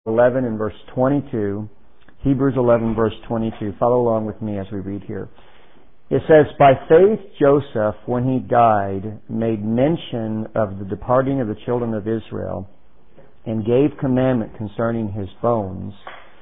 11 and verse 22. Hebrews 11 verse 22. Follow along with me as we read here. It says, "By faith Joseph, when he died, made mention of the departing of the children of Israel, and gave commandment concerning his bones.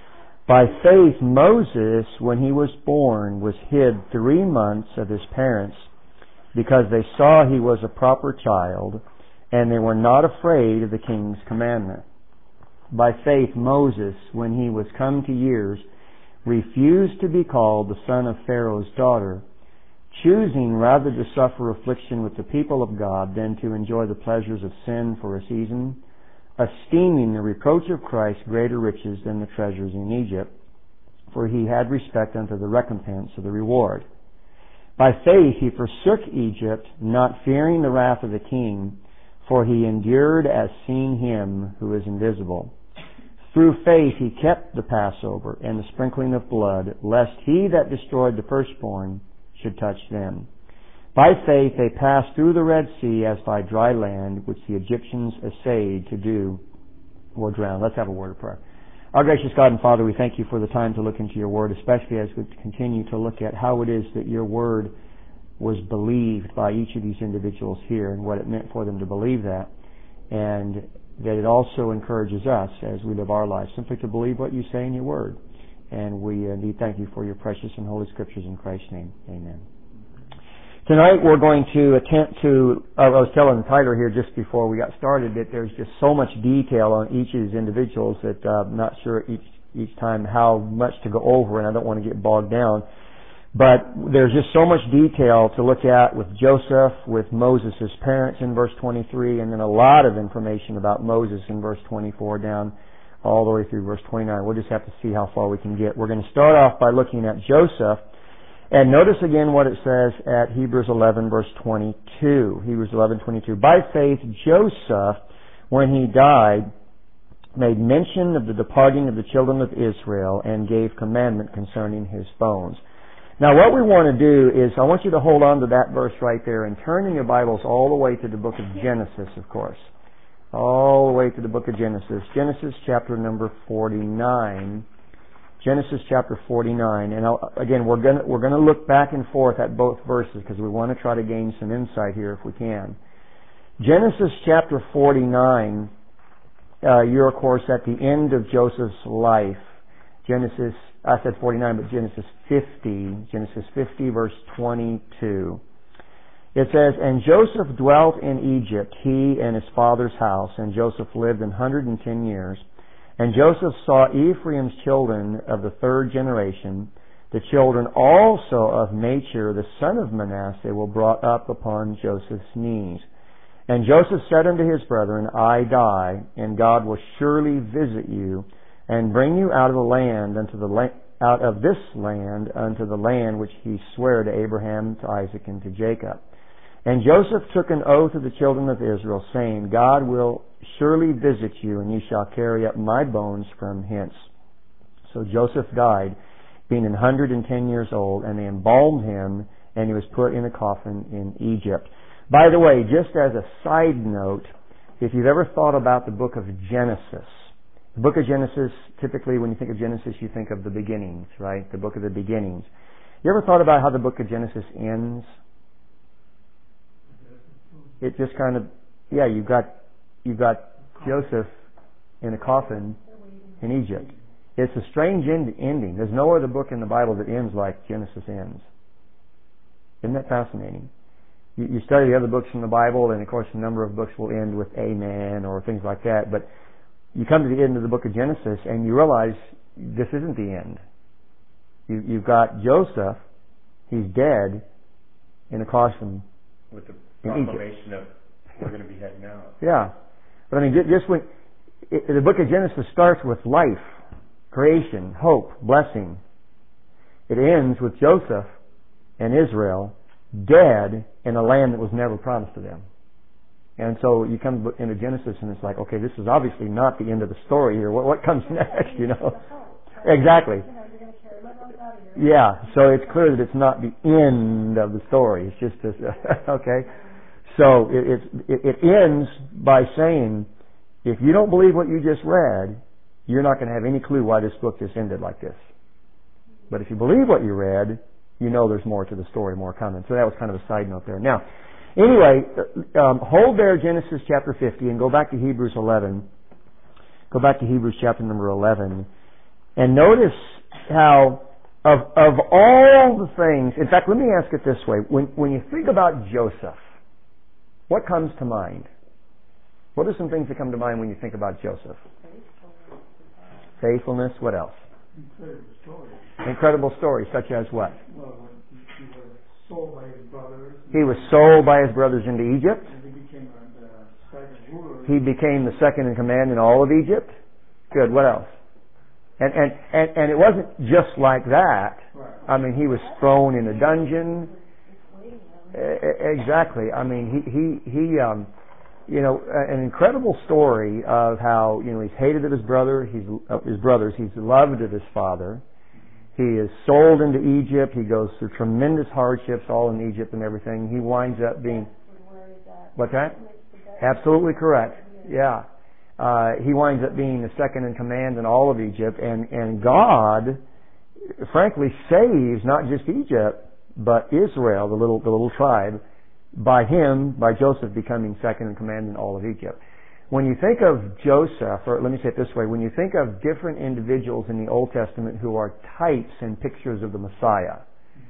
By faith Moses, when he was born, was hid 3 months of his parents, because they saw he was a proper child, and they were not afraid of the king's commandment. By faith Moses, when he was come to years, refused to be called the son of Pharaoh's daughter, choosing rather to suffer affliction with the people of God than to enjoy the pleasures of sin for a season, esteeming the reproach of Christ greater riches than the treasures in Egypt, for he had respect unto the recompense of the reward. By faith he forsook Egypt, not fearing the wrath of the king, for he endured as seeing him who is invisible. Through faith he kept the Passover and the sprinkling of blood, lest he that destroyed the firstborn should touch them. By faith they passed through the Red Sea as by dry land, which the Egyptians essayed to do, or drown." Let's have a word of prayer. Our gracious God and Father, we thank you for the time to look into your word, especially as we continue to look at how it is that your word was believed by each of these individuals here and what it meant for them to believe that, and that it also encourages us as we live our lives simply to believe what you say in your word. And we indeed thank you for your precious and holy scriptures in Christ's name. Amen. Tonight we're going to attempt to, I was telling Tyler here just before we got started that there's just so much detail on each of these individuals that I'm not sure each time how much to go over, and I don't want to get bogged down. But there's just so much detail to look at with Joseph, with Moses' parents in verse 23, and then a lot of information about Moses in verse 24 down all the way through verse 29. We'll just have to see how far we can get. We're going to start off by looking at Joseph. And notice again what it says at Hebrews 11 verse 22. Hebrews 11:22. "By faith Joseph, when he died, made mention of the departing of the children of Israel and gave commandment concerning his bones." Now what we want to do is, I want you to hold on to that verse right there and turn in your Bibles all the way to the book of Genesis, of course. All the way to the book of Genesis. Genesis chapter number 49. Genesis chapter 49. And again, we're going to look back and forth at both verses because we want to try to gain some insight here if we can. Genesis chapter 49, you're of course at the end of Joseph's life. Genesis, I said 49, but Genesis 50 verse 22. It says, "And Joseph dwelt in Egypt, he and his father's house, and Joseph lived 110 years. And Joseph saw Ephraim's children of the 3rd generation, the children also of Machir, the son of Manasseh, were brought up upon Joseph's knees. And Joseph said unto his brethren, I die, and God will surely visit you, and bring you out of the land out of this land unto the land which he sware to Abraham, to Isaac, and to Jacob. And Joseph took an oath of the children of Israel, saying, God will surely visit you, and ye shall carry up my bones from hence. So Joseph died, being 110 years old, and they embalmed him, and he was put in a coffin in Egypt." By the way, just as a side note, if you've ever thought about the book of Genesis, the book of Genesis, typically when you think of Genesis, you think of the beginnings, right? The book of the beginnings. You ever thought about how the book of Genesis ends? It just kind of, you've got Joseph in a coffin in Egypt. It's a strange ending. There's no other book in the Bible that ends like Genesis ends. Isn't that fascinating? You study the other books in the Bible, and of course a number of books will end with amen or things like that, but you come to the end of the book of Genesis and you realize this isn't the end. You've got Joseph, he's dead, in a coffin with the proclamation of we're going to be heading out. Yeah. But I mean, just when the book of Genesis starts with life, creation, hope, blessing. It ends with Joseph and Israel dead in a land that was never promised to them. And so you come into Genesis and it's like, okay, this is obviously not the end of the story here. What comes next, you know? Exactly. Yeah, so it's clear that it's not the end of the story. It's just this, okay? So it ends by saying, if you don't believe what you just read, you're not going to have any clue why this book just ended like this. But if you believe what you read, you know there's more to the story, more coming. So that was kind of a side note there. Now, anyway, hold there Genesis chapter 50 and go back to Hebrews 11. Go back to Hebrews chapter number 11. And notice how of all the things, in fact, let me ask it this way. When you think about Joseph, what comes to mind? What are some things that come to mind when you think about Joseph? Faithfulness. What else? Incredible story. Incredible stories, such as what? Well, he was sold by his brothers. He was sold by his brothers into Egypt. And he became the second ruler. He became the second in command in all of Egypt. Good. What else? And it wasn't just like that. Right. I mean, he was thrown in a dungeon. Exactly. I mean, he an incredible story of how, he's hated of his brothers, he's loved of his father. He is sold into Egypt. He goes through tremendous hardships all in Egypt and everything. He winds up being... What's that? Absolutely correct. Yeah. He winds up being the second in command in all of Egypt, and God, frankly, saves not just Egypt, but Israel, the little tribe, by Joseph becoming second in command in all of Egypt. When you think of Joseph, or let me say it this way, when you think of different individuals in the Old Testament who are types and pictures of the Messiah,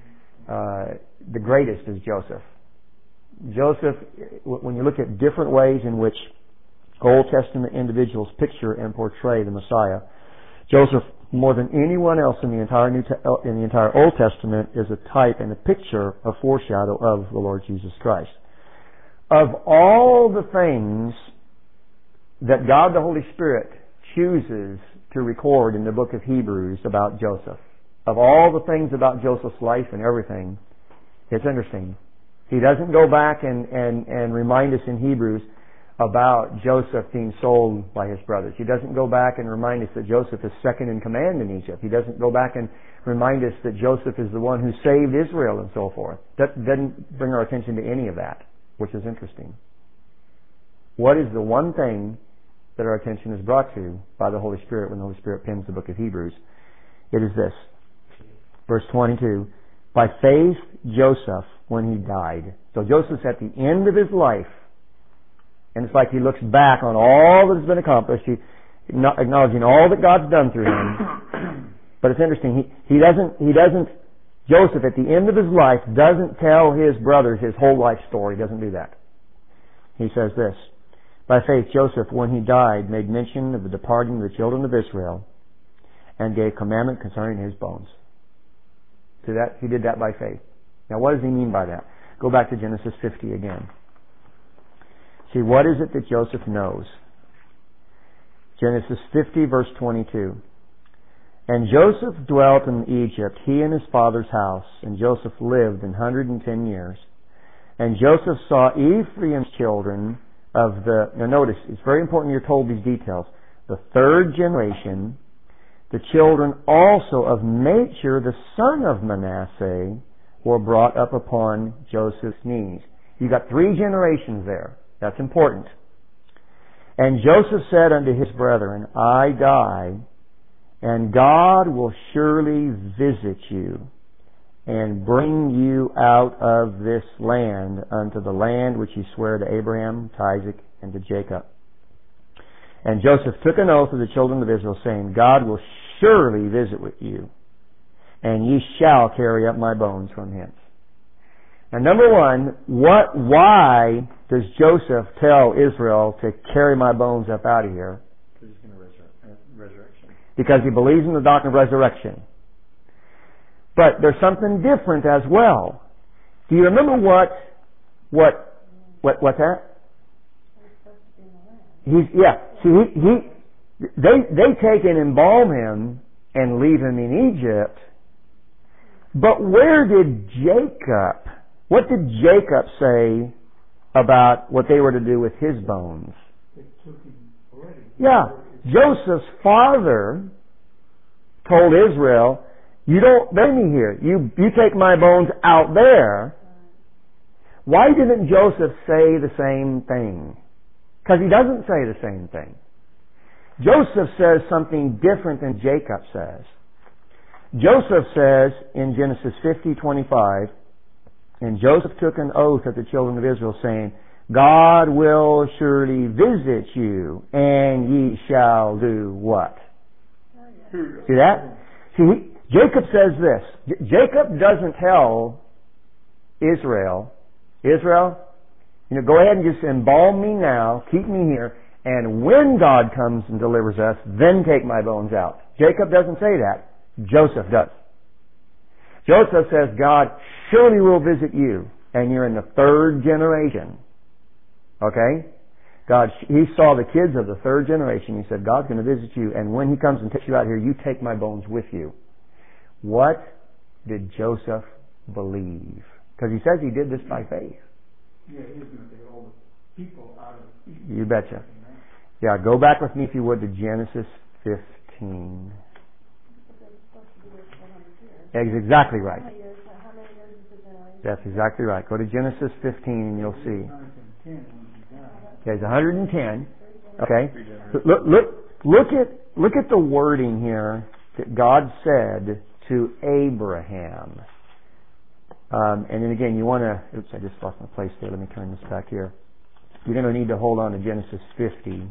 the greatest is Joseph. Joseph, when you look at different ways in which Old Testament individuals picture and portray the Messiah, Joseph, more than anyone else in the entire Old Testament, is a type and a picture, a foreshadow of the Lord Jesus Christ. Of all the things that God the Holy Spirit chooses to record in the book of Hebrews about Joseph, of all the things about Joseph's life and everything, it's interesting. He doesn't go back and remind us in Hebrews about Joseph being sold by his brothers. He doesn't go back and remind us that Joseph is second in command in Egypt. He doesn't go back and remind us that Joseph is the one who saved Israel and so forth. That doesn't bring our attention to any of that, which is interesting. What is the one thing that our attention is brought to by the Holy Spirit when the Holy Spirit pens the book of Hebrews? It is this. Verse 22. By faith, Joseph, when he died. So Joseph's at the end of his life. And it's like he looks back on all that has been accomplished, acknowledging all that God's done through him. But it's interesting. Joseph at the end of his life doesn't tell his brothers his whole life story. He doesn't do that. He says this. By faith, Joseph, when he died, made mention of the departing of the children of Israel and gave commandment concerning his bones. See that? He did that by faith. Now what does he mean by that? Go back to Genesis 50 again. See, what is it that Joseph knows? Genesis 50, verse 22. And Joseph dwelt in Egypt, he and his father's house, and Joseph lived 110 years. And Joseph saw Ephraim's children of the... Now notice, it's very important you're told these details. The third generation, the children also of Machir, the son of Manasseh, were brought up upon Joseph's knees. You got 3 generations there. That's important. And Joseph said unto his brethren, I die, and God will surely visit you, and bring you out of this land unto the land which he sware to Abraham, to Isaac, and to Jacob. And Joseph took an oath of the children of Israel, saying, God will surely visit with you, and ye shall carry up my bones from hence. Now, number one, why does Joseph tell Israel to carry my bones up out of here? Because he's going to resurrection. Because he believes in the doctrine of resurrection. But there's something different as well. Do you remember what's that? They take and embalm him and leave him in Egypt. But where did what did Jacob say about what they were to do with his bones? They took him already. Yeah. Joseph's father told Israel, you don't bury me here. You take my bones out there. Why didn't Joseph say the same thing? Because he doesn't say the same thing. Joseph says something different than Jacob says. Joseph says in Genesis 50:25, and Joseph took an oath of the children of Israel, saying, God will surely visit you, and ye shall do what? See that? See, Jacob says this. Jacob doesn't tell Israel, go ahead and just embalm me now, keep me here, and when God comes and delivers us, then take my bones out. Jacob doesn't say that. Joseph does. Joseph says, God surely will visit you, and you're in the third generation. Okay? He saw the kids of the third generation. He said, God's going to visit you, and when He comes and takes you out here, you take my bones with you. What did Joseph believe? Because he says he did this by faith. Yeah, He was going to take all the people out of Egypt. You betcha. Yeah, go back with me, if you would, to Genesis 15. That's exactly right. That's exactly right. Go to Genesis 15 and you'll see. Okay, it's 110. Okay. Look at the wording here that God said to Abraham. And then again, you want to... Oops, I just lost my place there. Let me turn this back here. You're going to need to hold on to Genesis 50.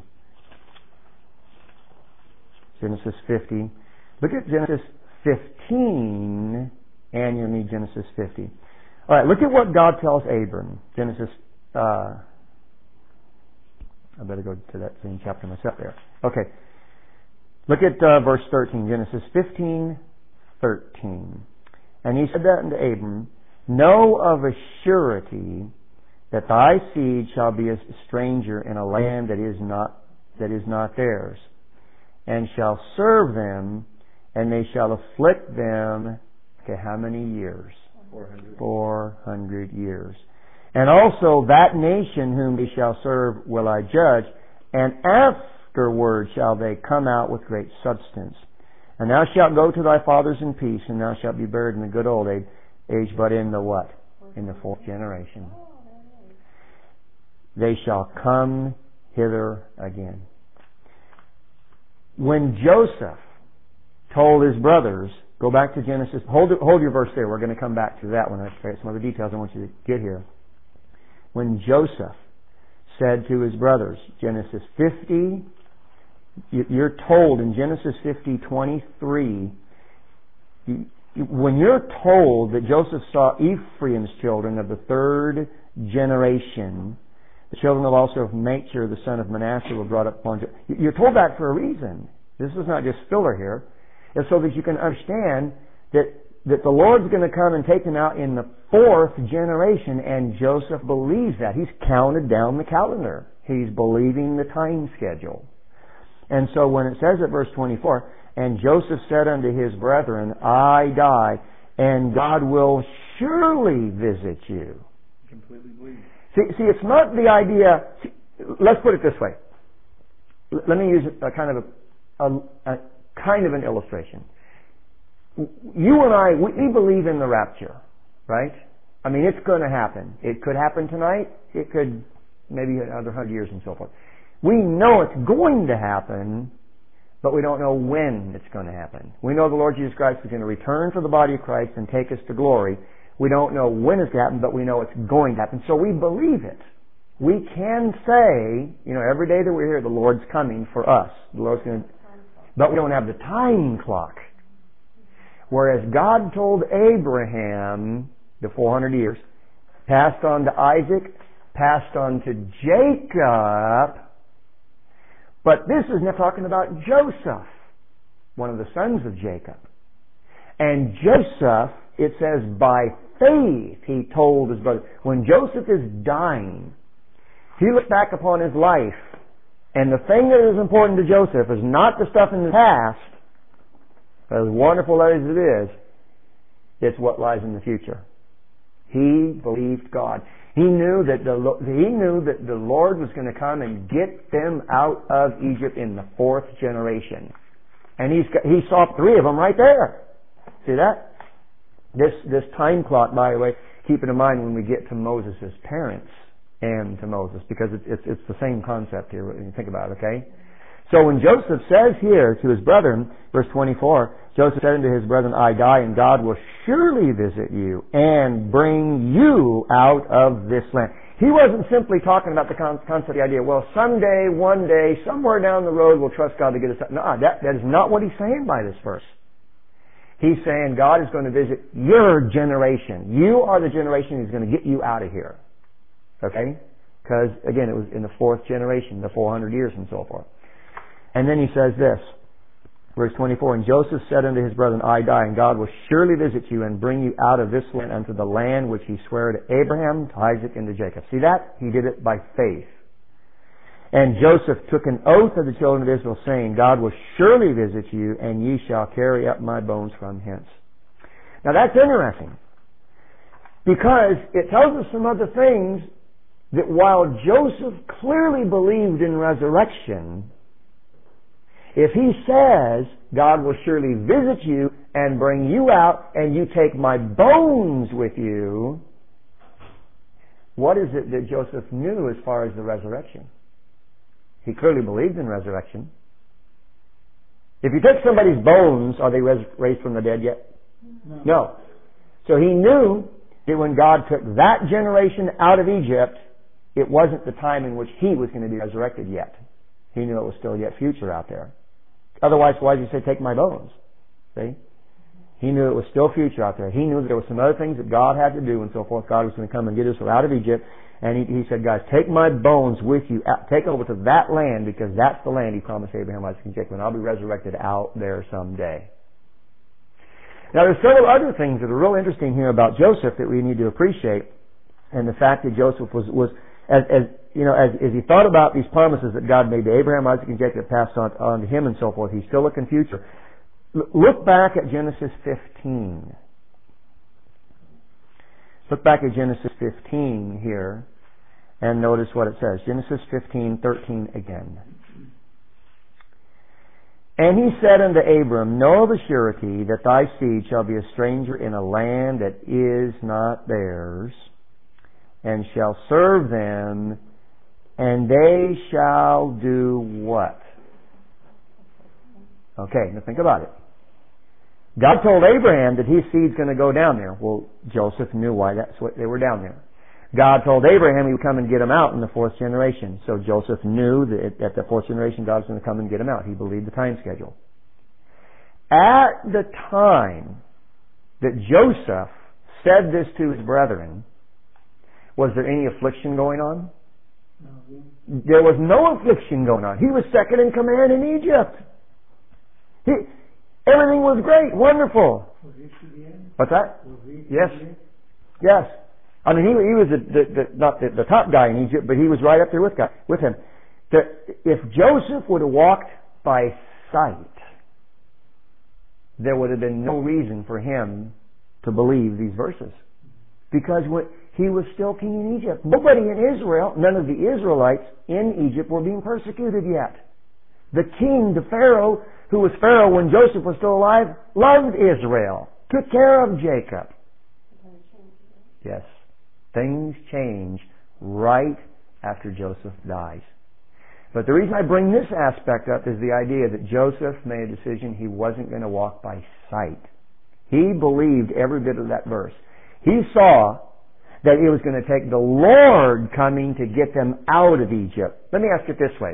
Genesis 50. Look at Genesis 15, and you'll need Genesis 50. All right, look at what God tells Abram. Genesis... I better go to that same chapter myself there. Okay. Look at verse 13. Genesis 15:13. And he said that unto Abram, Know of a surety that thy seed shall be a stranger in a land that is not theirs, and shall serve them, and they shall afflict them. Okay, how many years? 400 years. And also that nation whom they shall serve will I judge, and afterward shall they come out with great substance. And thou shalt go to thy fathers in peace, and thou shalt be buried in the good old age, but in the what? In the fourth generation. They shall come hither again. When Joseph told his brothers, go back to Genesis, hold your verse there, we're going to come back to that one. I'll show you some other details I want you to get here. When Joseph said to his brothers, Genesis 50, you're told in Genesis 50:23, when you're told that Joseph saw Ephraim's children of the third generation, the children also of Machir, the son of Manasseh, were brought up upon Joseph. You're told that for a reason. This is not just filler here. It's so that you can understand that the Lord's going to come and take them out in the fourth generation, and Joseph believes that. He's counted down the calendar. He's believing the time schedule. And so when it says at verse 24, and Joseph said unto his brethren, I die, and God will surely visit you. Completely believe. See, it's not the idea... let's put it this way. Let me use a kind of an illustration. You and I, we believe in the rapture, right? I mean, it's going to happen. It could happen tonight. It could maybe another 100 years and so forth. We know it's going to happen, but we don't know when it's going to happen. We know the Lord Jesus Christ is going to return for the body of Christ and take us to glory. We don't know when it's going to happen, but we know it's going to happen. So we believe it. We can say, every day that we're here, the Lord's coming for us. The Lord's going to... But we don't have the time clock. Whereas God told Abraham, the 400 years, passed on to Isaac, passed on to Jacob, but this is now talking about Joseph, one of the sons of Jacob. And Joseph, it says, by faith he told his brother. When Joseph is dying, he looks back upon his life, and the thing that is important to Joseph is not the stuff in the past, as wonderful as it is, it's what lies in the future. He believed God. He knew that the Lord was going to come and get them out of Egypt in the fourth generation. And he saw 3 of them right there. See that? This time clock, by the way, keep it in mind when we get to Moses' parents and to Moses, because it's the same concept here when you think about it, okay? So when Joseph says here to his brethren, verse 24, Joseph said unto his brethren, I die, and God will surely visit you and bring you out of this land. He wasn't simply talking about the concept, the idea, well, someday, one day, somewhere down the road, we'll trust God to get us out. No, that is not what he's saying by this verse. He's saying God is going to visit your generation. You are the generation who's going to get you out of here. Okay? Because, again, it was in the fourth generation, the 400 years and so forth. And then he says this, verse 24, and Joseph said unto his brethren, I die, and God will surely visit you and bring you out of this land unto the land which he sware to Abraham, to Isaac, and to Jacob. See that? He did it by faith. And Joseph took an oath of the children of Israel, saying, God will surely visit you, and ye shall carry up my bones from hence. Now that's interesting, because it tells us some other things, that while Joseph clearly believed in resurrection, if he says, God will surely visit you and bring you out, and you take my bones with you, what is it that Joseph knew as far as the resurrection? He clearly believed in resurrection. If you take somebody's bones, are they raised from the dead yet? No. So he knew that when God took that generation out of Egypt, it wasn't the time in which he was going to be resurrected yet. He knew it was still yet future out there. Otherwise, why did he say, take my bones? See? He knew it was still future out there. He knew that there were some other things that God had to do and so forth. God was going to come and get us out of Egypt. And he said, guys, take my bones with you. Take over to that land, because that's the land he promised Abraham, Isaac, and Jacob. And I'll be resurrected out there someday. Now, there's several other things that are real interesting here about Joseph that we need to appreciate. And the fact that Joseph was as he thought about these promises that God made to Abraham, Isaac, and Jacob, passed on to him and so forth, he's still looking future. Look back at Genesis 15. Look back at Genesis 15 here and notice what it says. Genesis 15:13 again. And he said unto Abram, know of a surety that thy seed shall be a stranger in a land that is not theirs, and shall serve them, and they shall do what? Okay, now think about it. God told Abraham that his seed's going to go down there. Well, Joseph knew why that's what they were down there. God told Abraham he would come and get him out in the fourth generation. So Joseph knew that at the fourth generation God was going to come and get him out. He believed the time schedule. At the time that Joseph said this to his brethren, was there any affliction going on? No. There was no affliction going on. He was second in command in Egypt. Everything was great, wonderful. Was he to the end? What's that? Was he to Yes. the end? Yes. I mean, he was not the top guy in Egypt, but he was right up there with him. If Joseph would have walked by sight, there would have been no reason for him to believe these verses. Because he was still king in Egypt. Nobody in Israel, none of the Israelites in Egypt were being persecuted yet. The king, the Pharaoh, who was Pharaoh when Joseph was still alive, loved Israel, took care of Jacob. Yes. Things change right after Joseph dies. But the reason I bring this aspect up is the idea that Joseph made a decision he wasn't going to walk by sight. He believed every bit of that verse. He saw that it was going to take the Lord coming to get them out of Egypt. Let me ask it this way.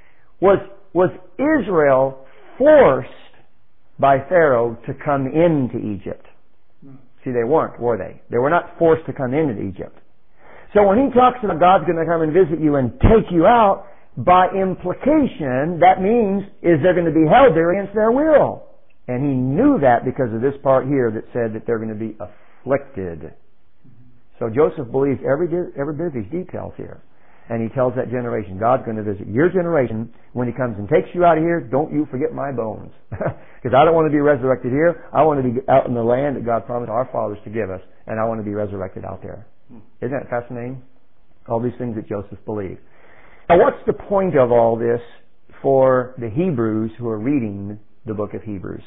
Was Israel forced by Pharaoh to come into Egypt? See, they weren't, were they? They were not forced to come into Egypt. So when he talks about God's going to come and visit you and take you out, by implication, that means is they're going to be held there against their will. And he knew that because of this part here that said that they're going to be afflicted. So Joseph believes every bit of these details here. And he tells that generation, God's going to visit your generation. When he comes and takes you out of here, don't you forget my bones. Because I don't want to be resurrected here. I want to be out in the land that God promised our fathers to give us. And I want to be resurrected out there. Isn't that fascinating? All these things that Joseph believed. Now what's the point of all this for the Hebrews who are reading the book of Hebrews?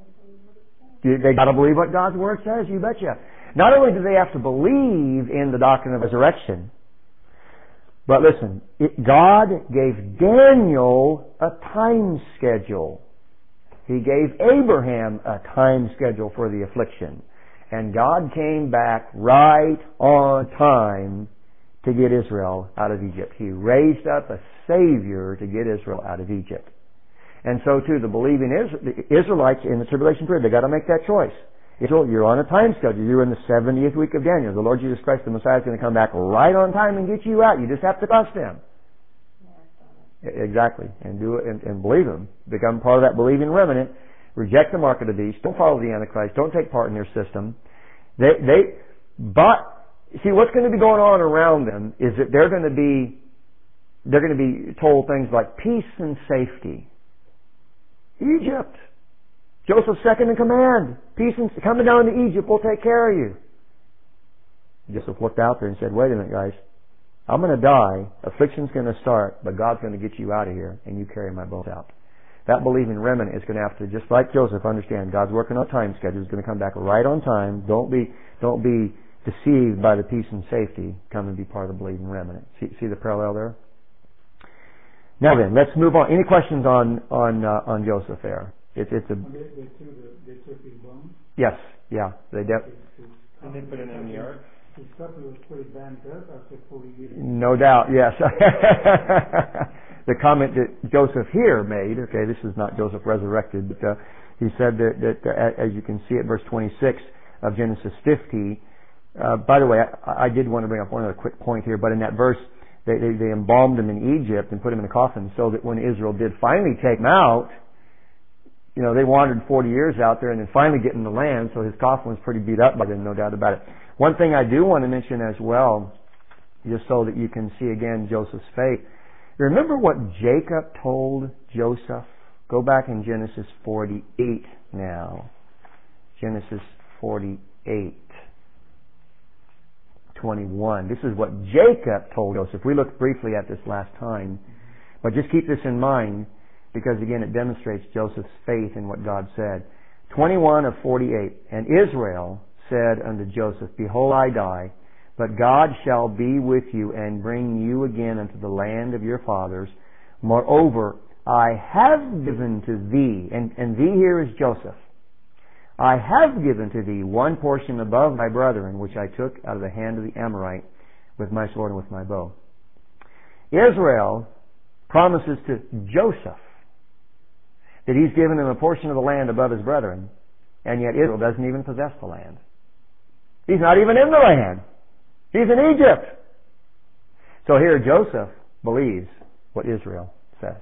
They got to believe what God's Word says, you betcha. Not only do they have to believe in the doctrine of resurrection, But listen, God gave Daniel a time schedule. He gave Abraham a time schedule for the affliction. And God came back right on time to get Israel out of Egypt. He raised up a Savior to get Israel out of Egypt. And so too, the believing Israelites in the tribulation period, they got to make that choice. Israel, you're on a time schedule. You're in the 70th week of Daniel. The Lord Jesus Christ, the Messiah, is going to come back right on time and get you out. You just have to trust Him. Exactly. And do it and believe Him. Become part of that believing remnant. Reject the mark of the beast. Don't follow the Antichrist. Don't take part in their system. But see, what's going to be going on around them is that they're going to be told things like peace and safety. Egypt. Joseph's second in command. Peace and coming down to Egypt, we'll take care of you. Joseph looked out there and said, wait a minute, guys. I'm going to die. Affliction's going to start, but God's going to get you out of here, and you carry my bones out. That believing remnant is going to have to, just like Joseph, understand God's working on a time schedule. He's going to come back right on time. Don't be deceived by the peace and safety. Come and be part of the believing remnant. See the parallel there? Now then, let's move on. Any questions on Joseph there? They took his bones? Yes, yeah. And they put it in the ark? His supper was pretty banned up after 40 years. No doubt, yes. The comment that Joseph here made, okay, this is not Joseph resurrected, but he said that as you can see at verse 26 of Genesis 50, by the way, I did want to bring up one other quick point here, but in that verse, they embalmed him in Egypt and put him in a coffin so that when Israel did finally take him out, they wandered 40 years out there and then finally get in the land, so his coffin was pretty beat up by then, no doubt about it. One thing I do want to mention as well, just so that you can see again Joseph's faith. Remember what Jacob told Joseph? Go back in Genesis 48 now. Genesis 48. 21. This is what Jacob told Joseph. We looked briefly at this last time, but just keep this in mind because again it demonstrates Joseph's faith in what God said. 21 of 48. And Israel said unto Joseph, Behold, I die, but God shall be with you and bring you again unto the land of your fathers. Moreover, I have given to thee, and thee here is Joseph, I have given to thee one portion above thy brethren, which I took out of the hand of the Amorite with my sword and with my bow. Israel promises to Joseph that he's given him a portion of the land above his brethren, and yet Israel doesn't even possess the land. He's not even in the land. He's in Egypt. So here Joseph believes what Israel says.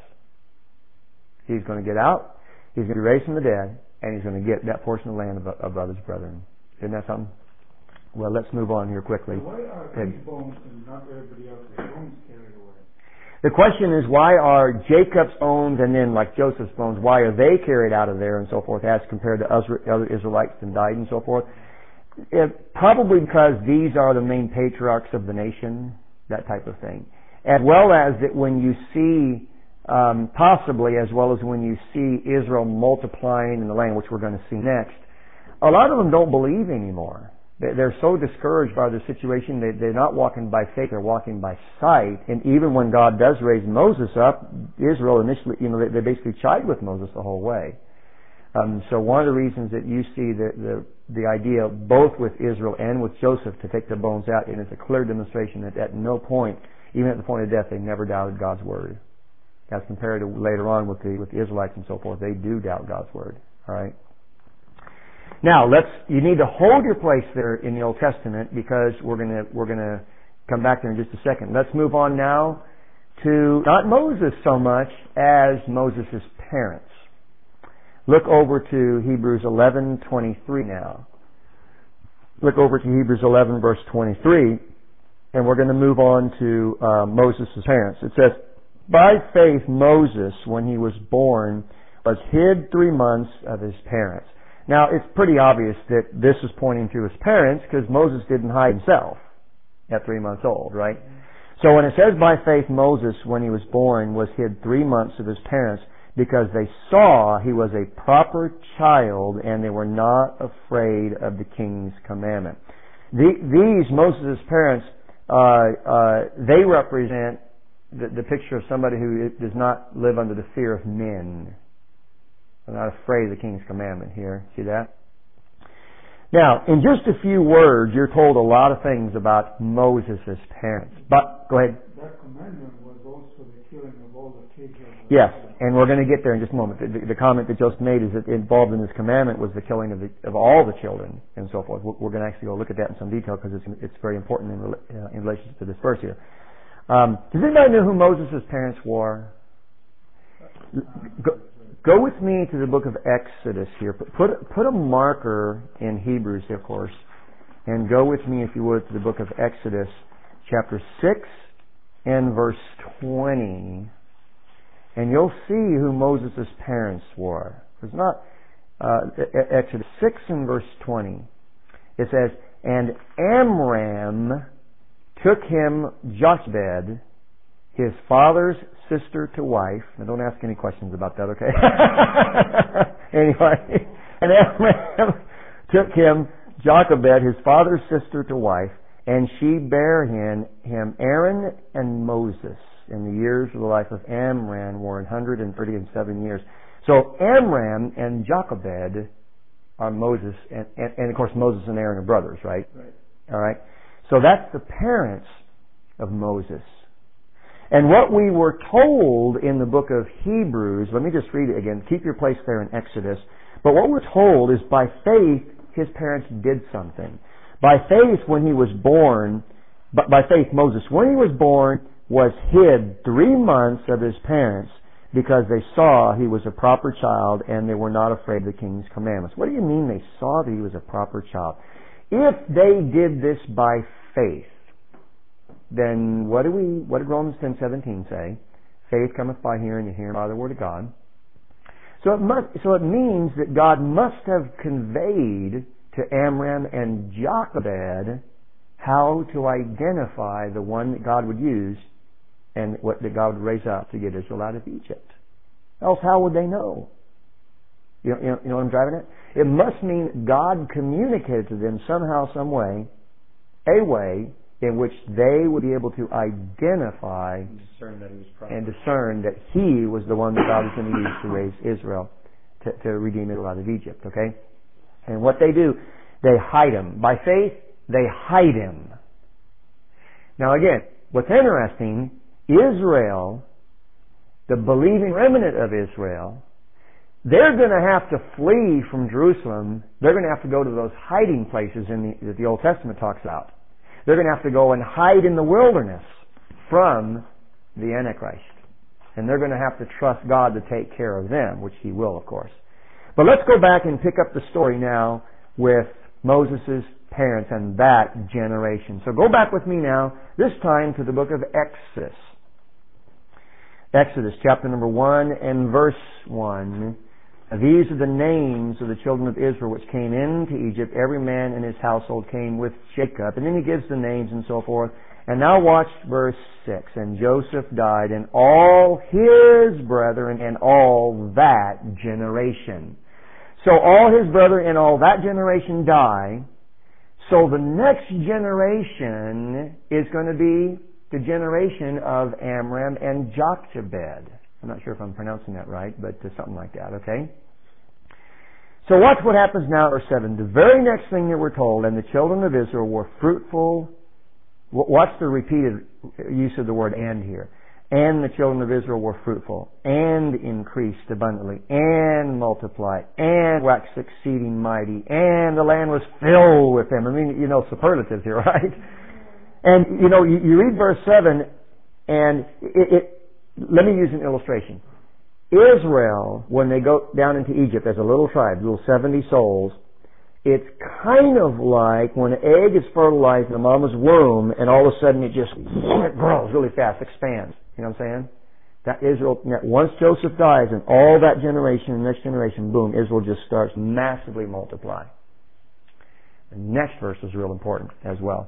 He's going to get out, he's going to be raised from the dead, and he's going to get that portion of land above his brethren. Isn't that something? Well, let's move on here quickly. So why are his bones and not everybody else's bones carried away? The question is, why are Jacob's bones and then like Joseph's bones, why are they carried out of there and so forth as compared to other Israelites and died and so forth? Probably because these are the main patriarchs of the nation, that type of thing. As well as that when you see, possibly as well as when you see Israel multiplying in the land, which we're going to see next, a lot of them don't believe anymore. They're so discouraged by their situation, they're not walking by faith, they're walking by sight. And even when God does raise Moses up, Israel initially, they basically chide with Moses the whole way. So one of the reasons that you see the idea both with Israel and with Joseph to take their bones out, and it's a clear demonstration that at no point, even at the point of death, they never doubted God's word. As compared to later on with the Israelites and so forth, they do doubt God's word. All right. Now you need to hold your place there in the Old Testament because we're gonna come back there in just a second. Let's move on now to not Moses so much as Moses' parents. Look over to Hebrews 11:23 now. Look over to Hebrews 11 verse 23, and we're going to move on to Moses' parents. It says, By faith Moses, when he was born, was hid 3 months of his parents. Now, it's pretty obvious that this is pointing to his parents because Moses didn't hide himself at 3 months old, right? So when it says by faith Moses, when he was born, was hid 3 months of his parents because they saw he was a proper child and they were not afraid of the king's commandment. These, Moses' parents, they represent the picture of somebody who does not live under the fear of men. I'm not afraid of the King's commandment here. See that? Now, in just a few words, you're told a lot of things about Moses' parents. But, go ahead. That commandment was also the killing of all the kids. Yes, and we're going to get there in just a moment. The comment that Joseph made is that involved in this commandment was the killing of all the children and so forth. We're going to actually go look at that in some detail because it's very important in relation to this verse here. Does anybody know who Moses' parents were? Go with me to the book of Exodus here. Put a marker in Hebrews, of course, and go with me, if you would, to the book of Exodus, chapter 6 and verse 20. And you'll see who Moses' parents were. It's not Exodus 6 and verse 20. It says, "And Amram took him Jochebed, his father's sister, to wife." Now don't ask any questions about that, okay? Anyway, and Amram took him Jochebed, his father's sister, to wife, and she bare him Aaron and Moses. And the years of the life of Amram were 137 years. So Amram and Jochebed are Moses, and of course Moses and Aaron are brothers, right? Right. All right. So that's the parents of Moses. And what we were told in the book of Hebrews, let me just read it again. Keep your place there in Exodus. But what we're told is by faith, his parents did something. By faith, when he was born, by faith, Moses, when he was born, was hid 3 months of his parents because they saw he was a proper child and they were not afraid of the king's commandments. What do you mean they saw that he was a proper child? If they did this by faith, then what did Romans 10:17 say? Faith cometh by hearing, and hearing by the word of God. So it means that God must have conveyed to Amram and Jochebed how to identify the one that God would use and that God would raise up to get Israel out of Egypt. Else how would they know? You know what I'm driving at? It must mean God communicated to them somehow, some way, a way in which they would be able to identify and discern that he was the one that God was going to use to raise Israel, to redeem Israel out of Egypt. Okay? And what they do, they hide him. By faith, they hide him. Now again, what's interesting, Israel, the believing remnant of Israel, they're going to have to flee from Jerusalem. They're going to have to go to those hiding places that the Old Testament talks about. They're going to have to go and hide in the wilderness from the Antichrist. And they're going to have to trust God to take care of them, which He will, of course. But let's go back and pick up the story now with Moses' parents and that generation. So go back with me now, this time to the book of Exodus. Exodus chapter number 1 and verse 1. These are the names of the children of Israel which came into Egypt. Every man in his household came with Jacob. And then he gives the names and so forth. And now watch verse 6. And Joseph died, and all his brethren, and all that generation. So all his brethren and all that generation die. So the next generation is going to be the generation of Amram and Jochebed. I'm not sure if I'm pronouncing that right, but something like that, okay? So watch what happens now at verse 7. The very next thing that we're told, and the children of Israel were fruitful. Watch the repeated use of the word "and" here. And the children of Israel were fruitful, and increased abundantly, and multiplied, and waxed exceeding mighty, and the land was filled with them. I mean, superlatives here, right? And, you read verse 7, and let me use an illustration. Israel, when they go down into Egypt as a little tribe, little 70 souls, it's kind of like when an egg is fertilized in a mama's womb, and all of a sudden it grows really fast, expands. You know what I'm saying? That Israel, once Joseph dies, and all that generation, the next generation, boom, Israel just starts massively multiplying. The next verse is real important as well.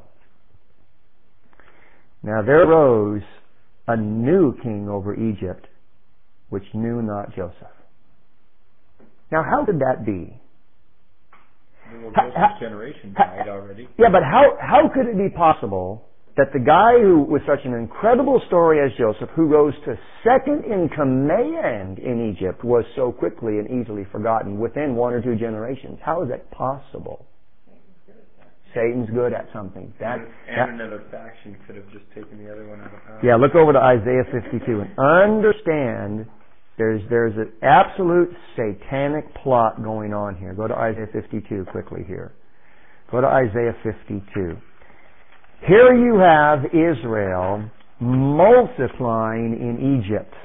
Now there arose a new king over Egypt, which knew not Joseph. Now how could that be? Well, Joseph's generation died already. Yeah, but how could it be possible that the guy who was such an incredible story as Joseph, who rose to second in command in Egypt, was so quickly and easily forgotten within 1 or 2 generations? How is that possible? Satan's good at something. Another faction could have just taken the other one out of power. Yeah, look over to Isaiah 52 and understand there's an absolute satanic plot going on here. Go to Isaiah 52 quickly here. Go to Isaiah 52. Here you have Israel multiplying in Egypt.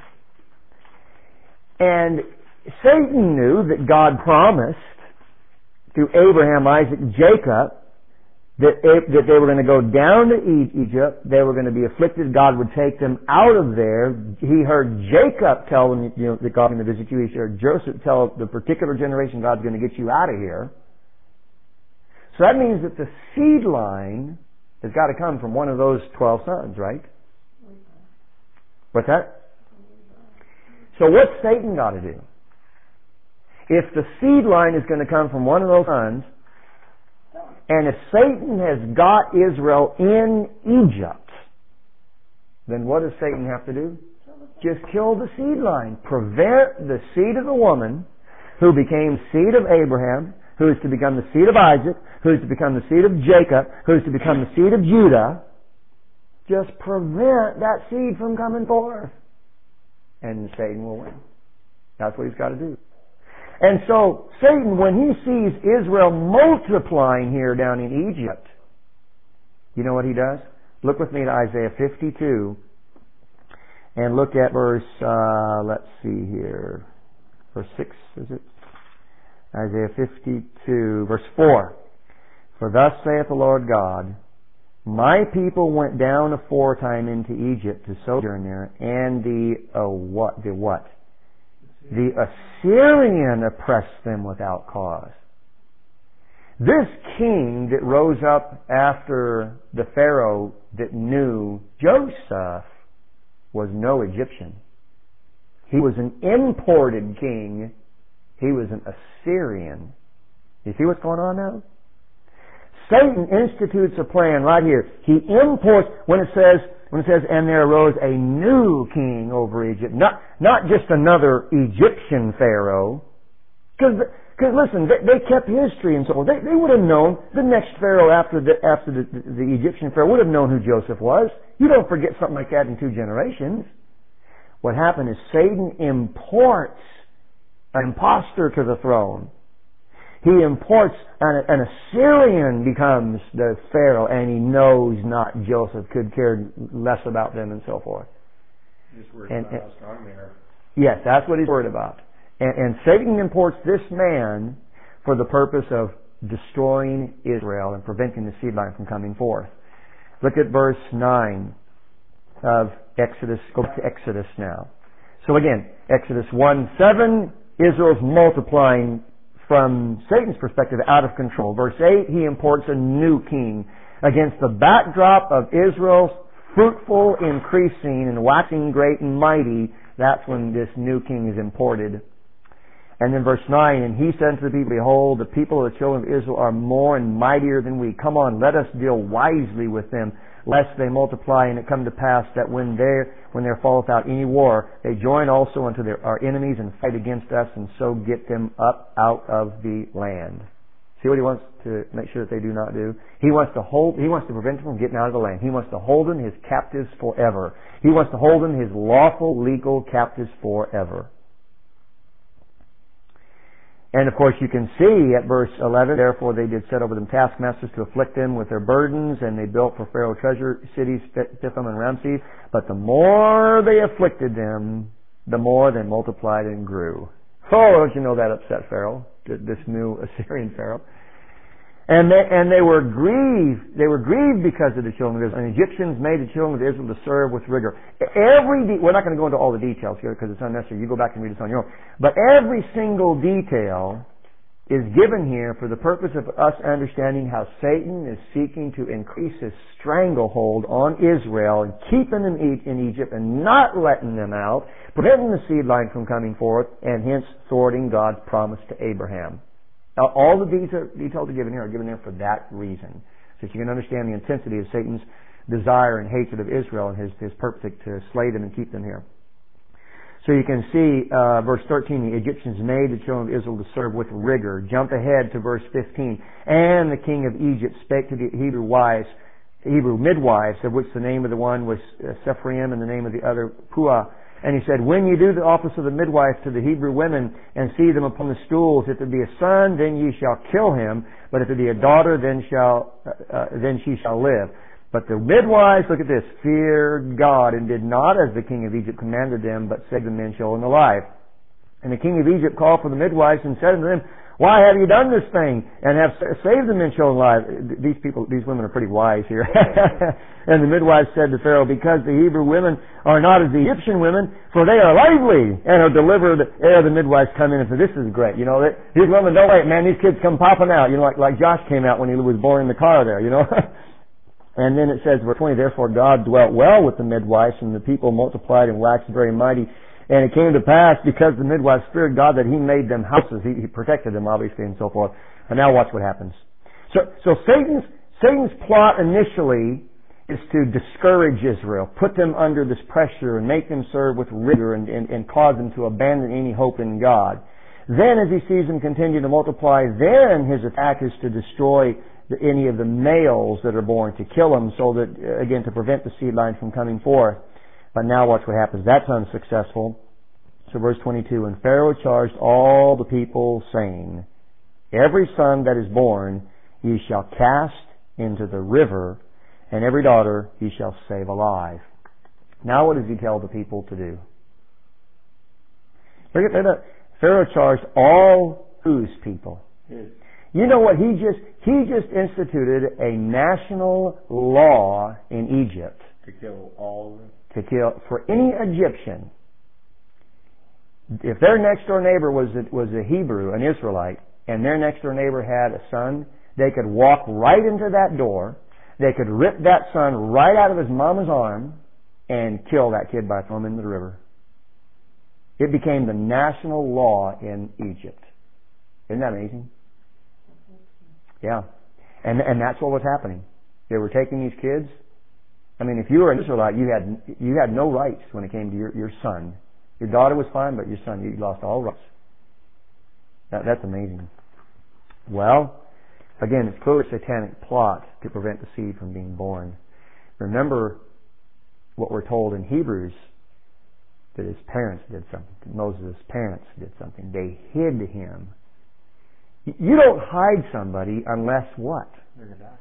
And Satan knew that God promised through Abraham, Isaac, Jacob that they were going to go down to Egypt, they were going to be afflicted, God would take them out of there. He heard Jacob tell them, that God's going to visit you. He heard Joseph tell the particular generation, God's going to get you out of here. So that means that the seed line has got to come from one of those 12 sons, right? What's that? So what's Satan got to do? If the seed line is going to come from one of those sons, and if Satan has got Israel in Egypt, then what does Satan have to do? Just kill the seed line. Prevent the seed of the woman who became seed of Abraham, who is to become the seed of Isaac, who is to become the seed of Jacob, who is to become the seed of Judah. Just prevent that seed from coming forth. And Satan will win. That's what he's got to do. And so, Satan, when he sees Israel multiplying here down in Egypt, you know what he does? Look with me to Isaiah 52 and look at verse, let's see here, verse 6, is it? Isaiah 52, verse 4. For thus saith the Lord God, my people went down aforetime into Egypt to sojourn there, and the Assyrian oppressed them without cause. This king that rose up after the Pharaoh that knew Joseph was no Egyptian. He was an imported king. He was an Assyrian. You see what's going on now? Satan institutes a plan right here. He imports, when it says, and there arose a new king over Egypt, not just another Egyptian Pharaoh, because listen, they kept history and so forth. They would have known the next Pharaoh after the Egyptian Pharaoh would have known who Joseph was. You don't forget something like that in 2 generations. What happened is Satan imports an imposter to the throne. He imports an Assyrian becomes the Pharaoh, and he knows not Joseph, could care less about them and so forth. He's worried about how strong they are. Yes, that's what he's worried about. And Satan imports this man for the purpose of destroying Israel and preventing the seed line from coming forth. Look at verse 9 of Exodus. Go to Exodus now. So again, Exodus 1:7, Israel's multiplying from Satan's perspective out of control. Verse 8, he imports a new king against the backdrop of Israel's fruitful, increasing, and waxing great and mighty. That's when this new king is imported. And then verse 9, and he said to the people, behold, the people of the children of Israel are more and mightier than we. Come on, let us deal wisely with them, lest they multiply, and it come to pass that when there falleth out any war, they join also unto our enemies and fight against us, and so get them up out of the land. See what he wants to make sure that they do not do? He wants to prevent them from getting out of the land. He wants to hold them his captives forever. He wants to hold them his lawful, legal captives forever. And of course you can see at verse 11, therefore they did set over them taskmasters to afflict them with their burdens, and they built for Pharaoh treasure cities, Pithom and Ramses. But the more they afflicted them, the more they multiplied and grew. Oh, don't you know that upset Pharaoh, this new Assyrian Pharaoh? And they were grieved. They were grieved because of the children of Israel. And Egyptians made the children of Israel to serve with rigor. We're not going to go into all the details here because it's unnecessary. You go back and read this on your own. But every single detail is given here for the purpose of us understanding how Satan is seeking to increase his stranglehold on Israel and keeping them in Egypt and not letting them out, preventing the seed line from coming forth, and hence thwarting God's promise to Abraham. All the details are given here for that reason, so that you can understand the intensity of Satan's desire and hatred of Israel and his purpose to slay them and keep them here. So you can see, verse 13, the Egyptians made the children of Israel to serve with rigor. Jump ahead to verse 15. And the king of Egypt spake to the Hebrew midwives, of which the name of the one was Sephraim and the name of the other Puah. And he said, when you do the office of the midwife to the Hebrew women and see them upon the stools, if it be a son, then ye shall kill him. But if it be a daughter, then she shall live. But the midwives, look at this, feared God and did not as the king of Egypt commanded them, but saved the men children alive. And the king of Egypt called for the midwives and said unto them, why have you done this thing and have saved the men children alive? These women are pretty wise here. And the midwives said to Pharaoh, because the Hebrew women are not as the Egyptian women, for they are lively and are delivered ere the midwives come in. And so this is great. You know, these women, don't wait, man, these kids come popping out. You know, like Josh came out when he was born in the car there, you know. And then it says, verse 20, therefore God dwelt well with the midwives, and the people multiplied and waxed very mighty. And it came to pass, because the midwives feared God, that he made them houses. He protected them, obviously, and so forth. And now watch what happens. So Satan's plot initially is to discourage Israel, put them under this pressure, and make them serve with rigor, and cause them to abandon any hope in God. Then, as he sees them continue to multiply, then his attack is to destroy any of the males that are born, to kill them, so that, again, to prevent the seed line from coming forth. But now watch what happens. That's unsuccessful. So verse 22, and Pharaoh charged all the people, saying, every son that is born ye shall cast into the river, and every daughter ye shall save alive. Now what does he tell the people to do? Pharaoh charged all whose people? You know what? He just instituted a national law in Egypt. To kill all? To kill, for any Egyptian, if their next door neighbor was a Hebrew, an Israelite, and their next door neighbor had a son, they could walk right into that door, they could rip that son right out of his mama's arm and kill that kid by throwing him into the river. It became the national law in Egypt. Isn't that amazing? Yeah. And that's what was happening. They were taking these kids. I mean, if you were an Israelite, you had no rights when it came to your son. Your daughter was fine, but your son, you lost all rights. That's amazing. Well, again, it's clearly a satanic plot to prevent the seed from being born. Remember what we're told in Hebrews, that his parents did something. Moses' parents did something. They hid him. You don't hide somebody unless what? They're going to die.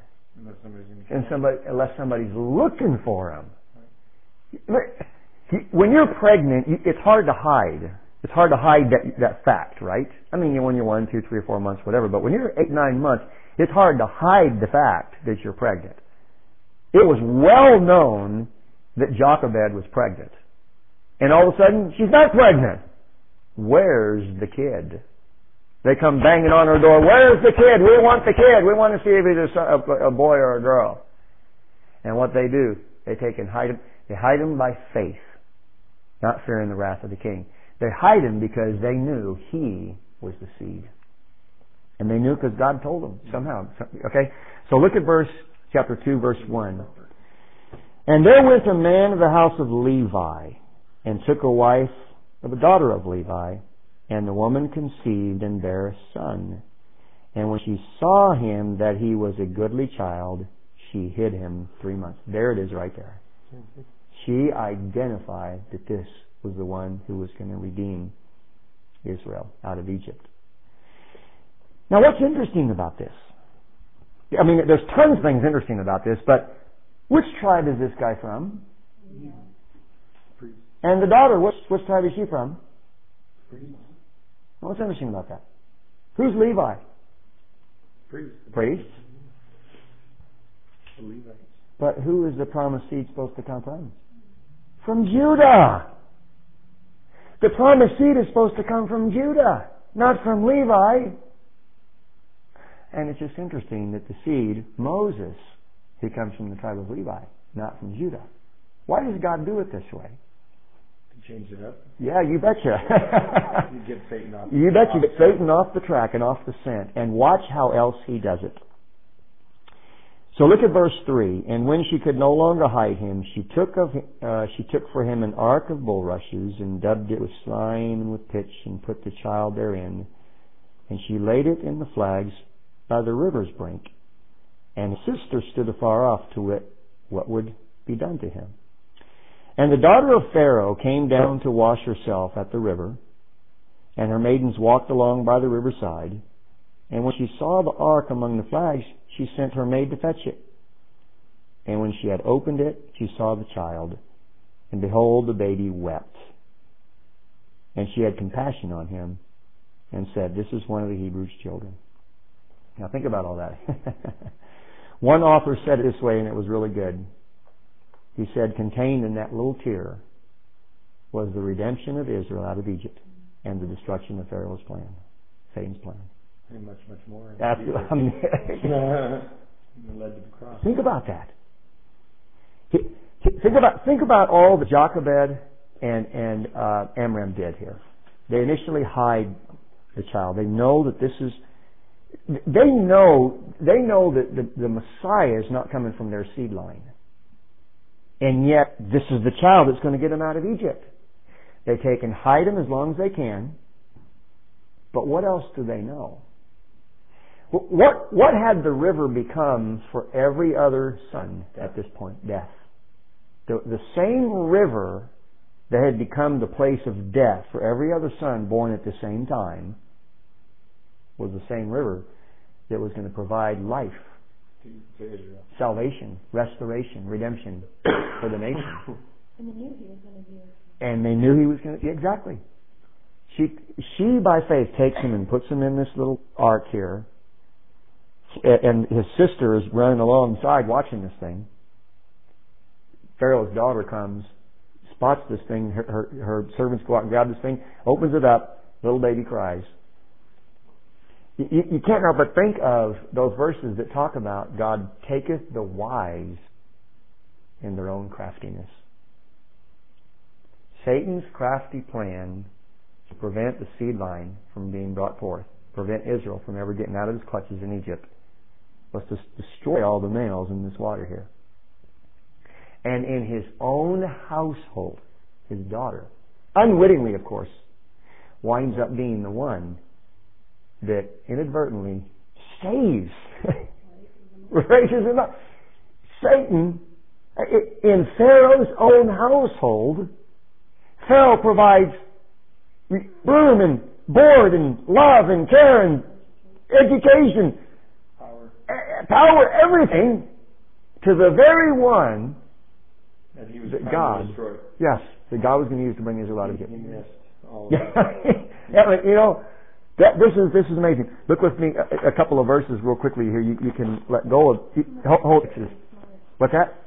Unless somebody's looking for them. When you're pregnant, it's hard to hide. It's hard to hide that fact, right? I mean, when you're 1, 2, 3, 4 months, whatever. But when you're 8, 9 months, it's hard to hide the fact that you're pregnant. It was well known that Jochebed was pregnant. And all of a sudden, she's not pregnant. Where's the kid? They come banging on her door. Where's the kid? We want the kid. We want to see if he's a boy or a girl. And what they do, they take and hide him. They hide him by faith, not fearing the wrath of the king. They hide him because they knew he was the seed. And they knew because God told them somehow. Okay? So look at chapter 2, verse 1. And there went a man of the house of Levi, and took a wife of a daughter of Levi, and the woman conceived and bare a son. And when she saw him that he was a goodly child, she hid him 3 months. There it is right there. She identified that this was the one who was going to redeem Israel out of Egypt. Now what's interesting about this? I mean, there's tons of things interesting about this, but which tribe is this guy from? Yeah. And the daughter, which tribe is she from? What's interesting about that? Who's Levi? Priest. The Levites. But who is the promised seed supposed to come from? From Judah. The promised seed is supposed to come from Judah, not from Levi. And it's just interesting that the seed, Moses, he comes from the tribe of Levi, not from Judah. Why does God do it this way? To change it up? Yeah, you betcha. You get Satan off. You bet you get Satan off the track and off the scent. And watch how else he does it. So look at verse 3. And when she could no longer hide him, she took for him an ark of bulrushes and dubbed it with slime and with pitch and put the child therein. And she laid it in the flags by the river's brink. And his sister stood afar off to wit what would be done to him. And the daughter of Pharaoh came down to wash herself at the river, and her maidens walked along by the riverside. And when she saw the ark among the flags, she sent her maid to fetch it. And when she had opened it, she saw the child, and behold, the baby wept. And she had compassion on him, and said, "This is one of the Hebrews' children." Now think about all that. One author said it this way, and it was really good. He said, contained in that little tear was the redemption of Israel out of Egypt and the destruction of Pharaoh's plan, Satan's plan. And much more. Absolutely. Led to the cross. Think about that. Think about all that Jochebed and Amram did here. They initially hide the child. They know that this is. They know that the Messiah is not coming from their seed line. And yet, this is the child that's going to get them out of Egypt. They take and hide him as long as they can. But what else do they know? What had the river become for every other son at this point? Death. The same river that had become the place of death for every other son born at the same time was the same river that was going to provide life, to Israel, salvation, restoration, redemption for the nation. And they knew he was going to be. And they knew he was going to. Exactly. She by faith takes him and puts him in this little ark here, and his sister is running alongside watching this thing. Pharaoh's daughter comes, spots this thing. Her servants go out and grab this thing, opens it up. Little baby cries. You can't help but think of those verses that talk about God taketh the wise in their own craftiness. Satan's crafty plan to prevent the seed line from being brought forth, prevent Israel from ever getting out of his clutches in Egypt, was to destroy all the males in this water here. And in his own household, his daughter, unwittingly of course, winds up being the one that inadvertently saves, raises him up. Satan, in Pharaoh's own household, Pharaoh provides room and board and love and care and education, power, everything to the very one that God, yes, that God was going to use to bring Israel out of Egypt. He missed all yeah, this is amazing. Look with me a couple of verses real quickly here. You can let go of. Hold Exodus. What's that?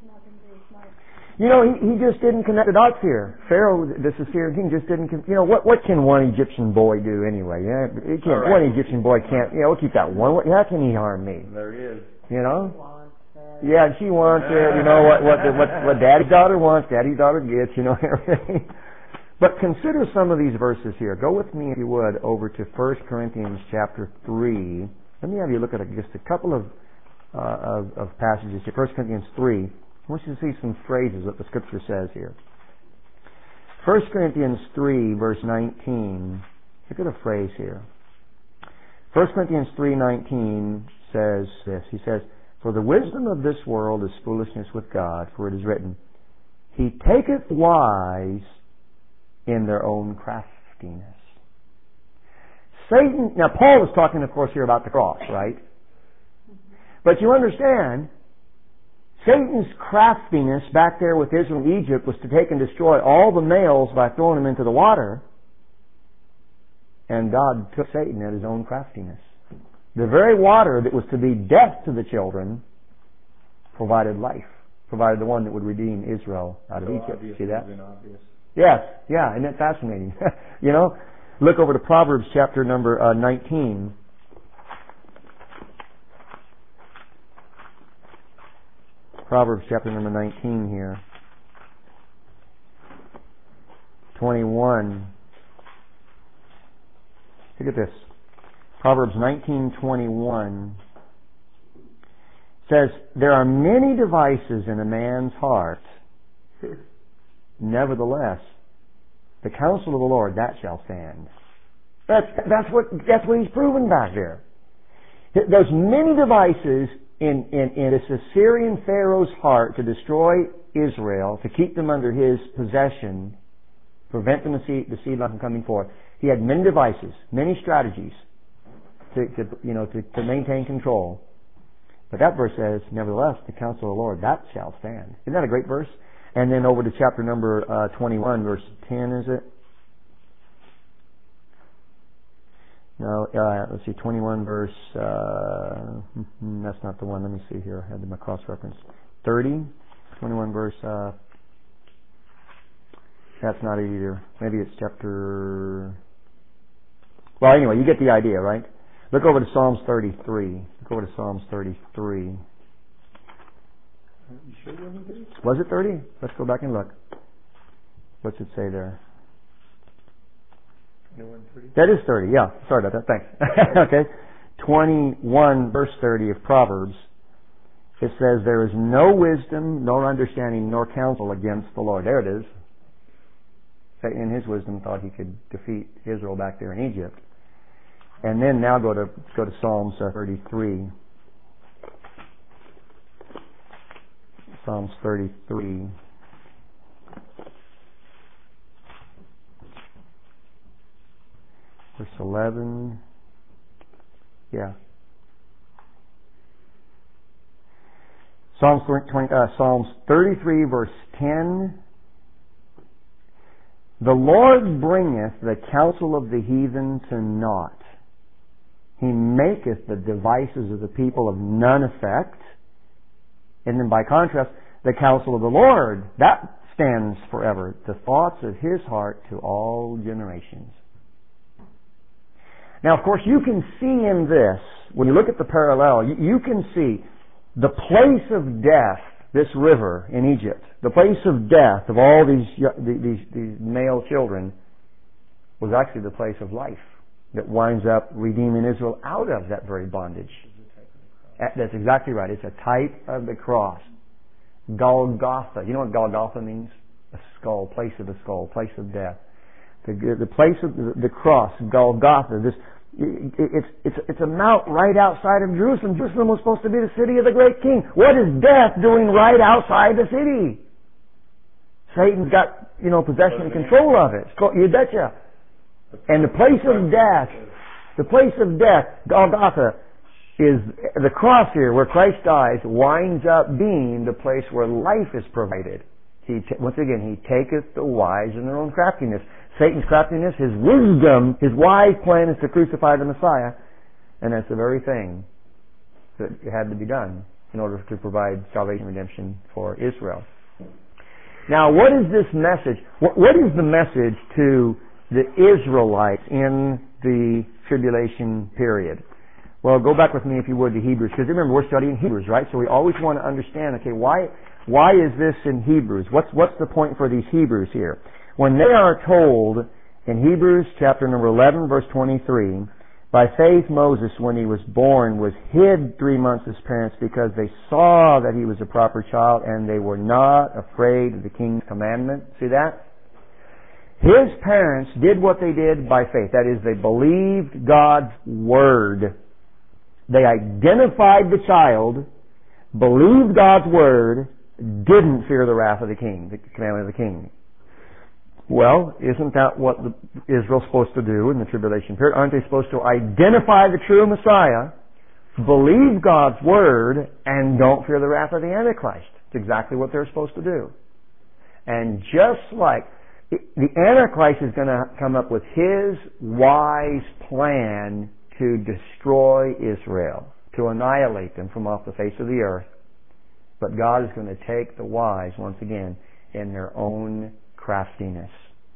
You know, he just didn't connect the dots here. Pharaoh, this is here. He just didn't. You know, what can one Egyptian boy do anyway? Yeah, he can't. Right. One Egyptian boy can't. You know, we'll keep that one. How can he harm me? There he is. You know. Yeah, she wants it. You know what Daddy's daughter wants, Daddy's daughter gets. You know everything. But consider some of these verses here. Go with me, if you would, over to 1 Corinthians chapter 3. Let me have you look at just a couple of passages here. 1 Corinthians 3. I want you to see some phrases that the Scripture says here. 1 Corinthians 3, verse 19. Look at a phrase here. 1 Corinthians 3:19 says this. He says, "For the wisdom of this world is foolishness with God, for it is written, He taketh wise in their own craftiness." Satan, now Paul is talking, of course, here about the cross, right? But you understand, Satan's craftiness back there with Israel and Egypt was to take and destroy all the males by throwing them into the water. And God took Satan at his own craftiness. The very water that was to be death to the children provided life, provided the one that would redeem Israel out of Egypt. See that? Yes, yeah, isn't that fascinating? You know, look over to Proverbs chapter number 19. Proverbs chapter number 19 here. 21. Look at this. Proverbs 19:21 says, there are many devices in a man's heart. Nevertheless, the counsel of the Lord, that shall stand. That's what he's proven back there. There's many devices in this Assyrian Pharaoh's heart to destroy Israel, to keep them under his possession, prevent them the seed line from coming forth. He had many devices, many strategies to maintain control. But that verse says, nevertheless, the counsel of the Lord, that shall stand. Isn't that a great verse? And then over to chapter number 21, verse 10, is it? No, let's see, 21 verse, that's not the one. Let me see here. I had my cross-reference. 30, 21 verse, that's not it either. Maybe it's chapter... Well, anyway, you get the idea, right? Look over to Psalms 33. Look over to Psalms 33. You sure it wasn't 30? Was it 30? Let's go back and look. What's it say there? 21:30. That is 30, yeah. Sorry about that. Thanks. Okay. 21 verse 30 of Proverbs. It says, there is no wisdom, nor understanding, nor counsel against the Lord. There it is. Satan in his wisdom thought he could defeat Israel back there in Egypt. And then now go to Psalms 33. Psalms 33. Verse 11. Yeah. Psalms 33 verse 10. The Lord bringeth the counsel of the heathen to naught. He maketh the devices of the people of none effect. And then by contrast, the counsel of the Lord, that stands forever. The thoughts of His heart to all generations. Now, of course, you can see in this, when you look at the parallel, you can see the place of death, this river in Egypt, the place of death of all these male children was actually the place of life that winds up redeeming Israel out of that very bondage. That's exactly right. It's a type of the cross. Golgotha. You know what Golgotha means? A skull, place of the skull, place of death. The place of the cross, Golgotha. It's a mount right outside of Jerusalem. Jerusalem was supposed to be the city of the great king. What is death doing right outside the city? Satan's got, possession and control of it. You betcha. And the place of death, Golgotha, is the cross here where Christ dies, winds up being the place where life is provided. Once again, He taketh the wise in their own craftiness. Satan's craftiness, his wisdom, his wise plan is to crucify the Messiah. And that's the very thing that had to be done in order to provide salvation and redemption for Israel. Now, what is this message? What is the message to the Israelites in the tribulation period? Well, go back with me, if you would, to Hebrews. Because remember, we're studying Hebrews, right? So we always want to understand, okay, why is this in Hebrews? What's the point for these Hebrews here? When they are told in Hebrews chapter number 11, verse 23, by faith Moses, when he was born, was hid 3 months of his parents because they saw that he was a proper child and they were not afraid of the king's commandment. See that? His parents did what they did by faith. That is, they believed God's Word. They identified the child, believed God's Word, didn't fear the wrath of the king, the commandment of the king. Well, isn't that what Israel's supposed to do in the tribulation period? Aren't they supposed to identify the true Messiah, believe God's Word, and don't fear the wrath of the Antichrist? It's exactly what they're supposed to do. And just like the Antichrist is going to come up with his wise plan to destroy Israel, to annihilate them from off the face of the earth. But God is going to take the wise, once again, in their own craftiness.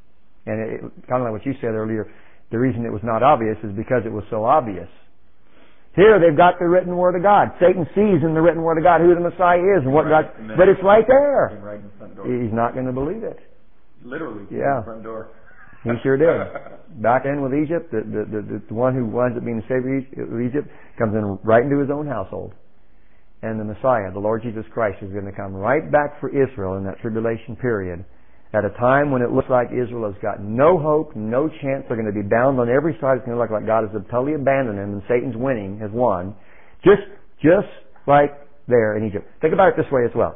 And kind of like what you said earlier, the reason it was not obvious is because it was so obvious. Here they've got the written Word of God. Satan sees in the written Word of God who the Messiah is and what God... But it's right there. Right in the front door. He's not going to believe it. Literally, yeah. in the front door. He sure did. Back in with Egypt, the one who winds up being the savior of Egypt comes in right into his own household. And the Messiah, the Lord Jesus Christ, is going to come right back for Israel in that tribulation period at a time when it looks like Israel has got no hope, no chance. They're going to be bound on every side. It's going to look like God has totally abandoned them and Satan's winning, has won. Just like there in Egypt. Think about it this way as well.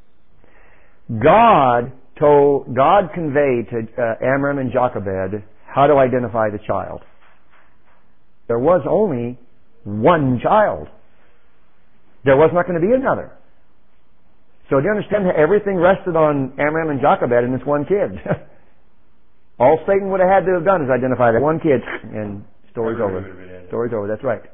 God conveyed to Amram and Jochebed how to identify the child. There was only one child. There was not going to be another. So do you understand how everything rested on Amram and Jochebed and this one kid? All Satan would have had to have done is identify that one kid, and story's over. Story's over, that's right.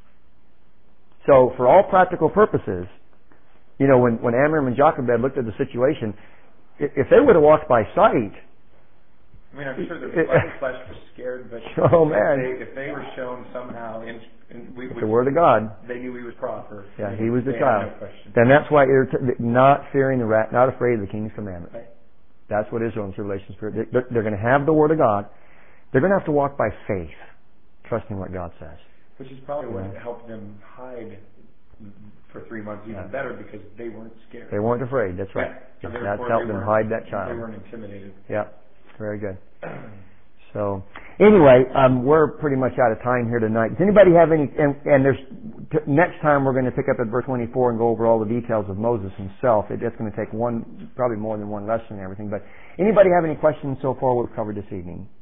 So for all practical purposes, you know, when Amram and Jochebed looked at the situation, if they would have walked by sight, I mean, I'm sure the flesh was scared, but oh man, if they were shown somehow the Word of God, they knew he was proper. Yeah, he was the child. No then that's why not fearing the rat, not afraid of the King's commandments. Right. That's what Israel and tribulation spirit. They're going to have the Word of God. They're going to have to walk by faith, trusting what God says. Which is probably what helped them hide for 3 months even better, because they weren't scared. They weren't afraid. That's right. Yeah. That's helped them hide that child. They weren't intimidated. Yeah. Very good. So, anyway, we're pretty much out of time here tonight. Does anybody have any? And there's next time we're going to pick up at verse 24 and go over all the details of Moses himself. It's going to take probably more than one lesson and everything. But anybody have any questions so far we've covered this evening?